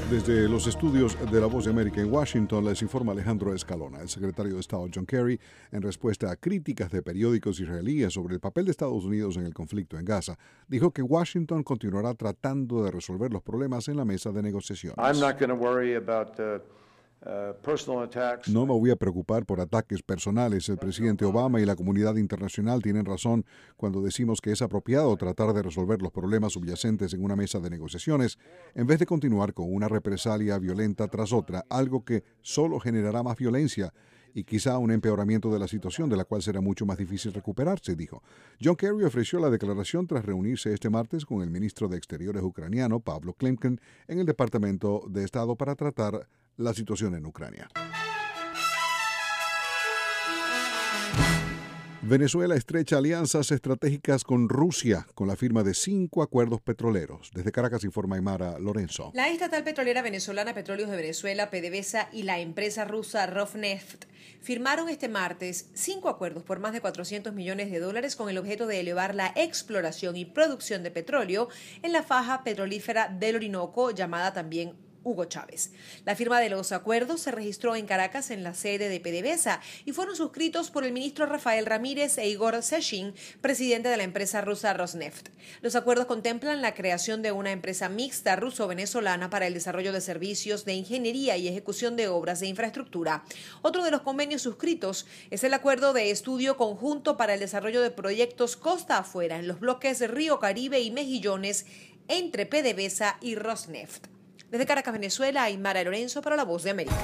Desde los estudios de La Voz de América en Washington les informa Alejandro Escalona. El secretario de Estado John Kerry, en respuesta a críticas de periódicos israelíes sobre el papel de Estados Unidos en el conflicto en Gaza, dijo que Washington continuará tratando de resolver los problemas en la mesa de negociaciones. No me voy a preocupar por ataques personales. El presidente Obama y la comunidad internacional tienen razón cuando decimos que es apropiado tratar de resolver los problemas subyacentes en una mesa de negociaciones en vez de continuar con una represalia violenta tras otra, algo que solo generará más violencia y quizá un empeoramiento de la situación de la cual será mucho más difícil recuperarse, dijo. John Kerry ofreció la declaración tras reunirse este martes con el ministro de Exteriores ucraniano, Pavlo Klimkin, en el Departamento de Estado para tratar la situación en Ucrania. Venezuela estrecha alianzas estratégicas con Rusia con la firma de 5 acuerdos petroleros. Desde Caracas informa Aymara Lorenzo. La estatal petrolera venezolana Petróleos de Venezuela, PDVSA, y la empresa rusa Rosneft firmaron este martes 5 acuerdos por más de $400 millones con el objeto de elevar la exploración y producción de petróleo en la faja petrolífera del Orinoco, llamada también Hugo Chávez. La firma de los acuerdos se registró en Caracas en la sede de PDVSA y fueron suscritos por el ministro Rafael Ramírez e Igor Sechin, presidente de la empresa rusa Rosneft. Los acuerdos contemplan la creación de una empresa mixta ruso-venezolana para el desarrollo de servicios de ingeniería y ejecución de obras de infraestructura. Otro de los convenios suscritos es el acuerdo de estudio conjunto para el desarrollo de proyectos costa afuera en los bloques Río Caribe y Mejillones entre PDVSA y Rosneft. Desde Caracas, Venezuela, Aymara Lorenzo para La Voz de América.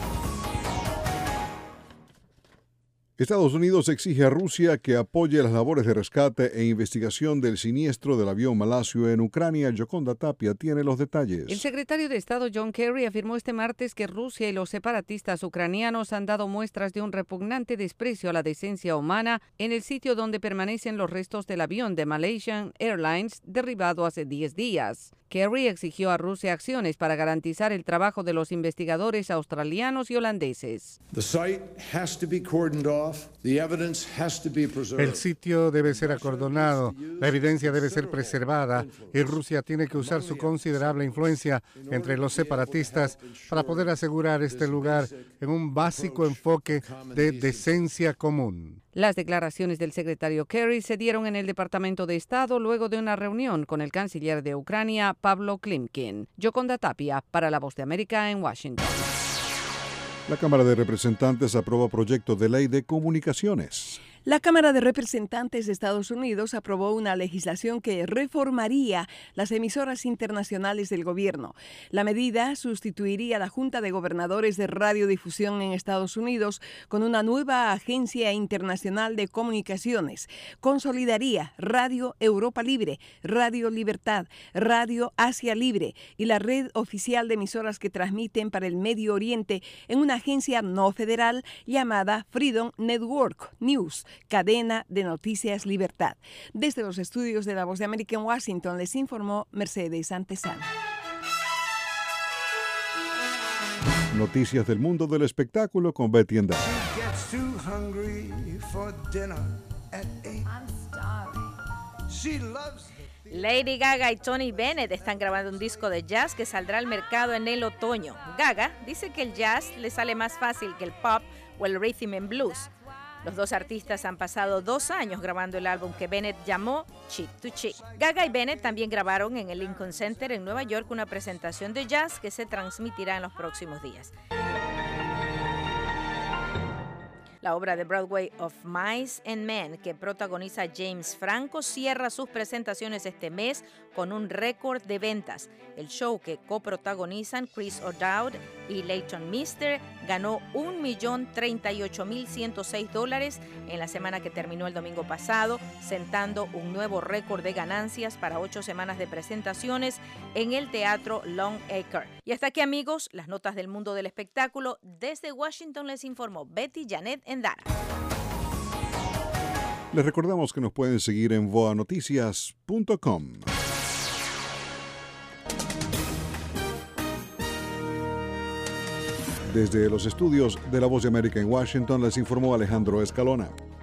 Estados Unidos exige a Rusia que apoye las labores de rescate e investigación del siniestro del avión malasio en Ucrania. Yoconda Tapia tiene los detalles. El secretario de Estado John Kerry afirmó este martes que Rusia y los separatistas ucranianos han dado muestras de un repugnante desprecio a la decencia humana en el sitio donde permanecen los restos del avión de Malaysian Airlines derribado hace 10 días. Kerry exigió a Rusia acciones para garantizar el trabajo de los investigadores australianos y holandeses. El sitio debe ser acordonado, la evidencia debe ser preservada y Rusia tiene que usar su considerable influencia entre los separatistas para poder asegurar este lugar en un básico enfoque de decencia común. Las declaraciones del secretario Kerry se dieron en el Departamento de Estado luego de una reunión con el canciller de Ucrania, Pavlo Klimkin. Yoconda Tapia, para La Voz de América en Washington. La Cámara de Representantes aprueba proyecto de ley de comunicaciones. La Cámara de Representantes de Estados Unidos aprobó una legislación que reformaría las emisoras internacionales del gobierno. La medida sustituiría a la Junta de Gobernadores de Radiodifusión en Estados Unidos con una nueva agencia internacional de comunicaciones. Consolidaría Radio Europa Libre, Radio Libertad, Radio Asia Libre y la red oficial de emisoras que transmiten para el Medio Oriente en una agencia no federal llamada Freedom Network News, cadena de noticias Libertad. Desde los estudios de La Voz de América en Washington les informó Mercedes Antesana. Noticias del mundo del espectáculo con Betty Endara. Lady Gaga y Tony Bennett están grabando un disco de jazz que saldrá al mercado en el otoño. Gaga dice que el jazz le sale más fácil que el pop o el rhythm and blues. Los dos artistas han pasado 2 años grabando el álbum que Bennett llamó Cheek to Cheek. Gaga y Bennett también grabaron en el Lincoln Center en Nueva York una presentación de jazz que se transmitirá en los próximos días. La obra de Broadway of Mice and Men, que protagoniza James Franco, cierra sus presentaciones este mes con un récord de ventas. El show, que coprotagonizan Chris O'Dowd y Leighton Meester, ganó $1.038.106 en la semana que terminó el domingo pasado, sentando un nuevo récord de ganancias para 8 semanas de presentaciones en el Teatro Longacre. Y hasta aquí, amigos, las notas del mundo del espectáculo. Desde Washington les informó Betty Janet Endara. Les recordamos que nos pueden seguir en voanoticias.com. Desde los estudios de La Voz de América en Washington les informó Alejandro Escalona.